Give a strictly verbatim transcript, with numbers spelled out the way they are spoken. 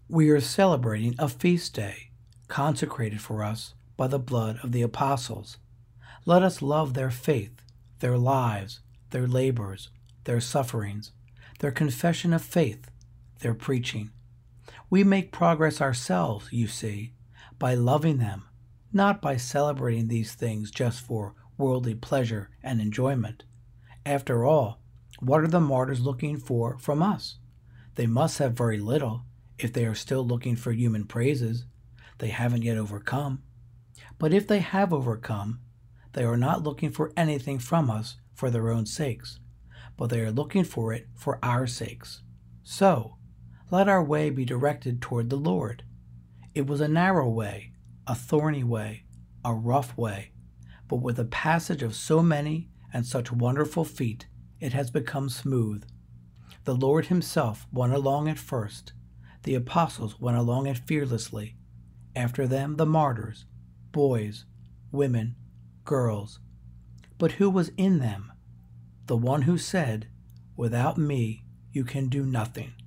We are celebrating a feast day consecrated for us by the blood of the apostles. Let us love their faith, their lives, their labors, their sufferings, their confession of faith, their preaching. We make progress ourselves, you see, by loving them, not by celebrating these things just for worldly pleasure and enjoyment. After all, what are the martyrs looking for from us? They must have very little if they are still looking for human praises. They haven't yet overcome. But if they have overcome, they are not looking for anything from us for their own sakes, but they are looking for it for our sakes. So, let our way be directed toward the Lord. It was a narrow way, a thorny way, a rough way, but with the passage of so many and such wonderful feet, it has become smooth. The Lord himself went along it first. The apostles went along it fearlessly. After them, the martyrs, boys, women, girls. But who was in them? The one who said, "Without me, you can do nothing."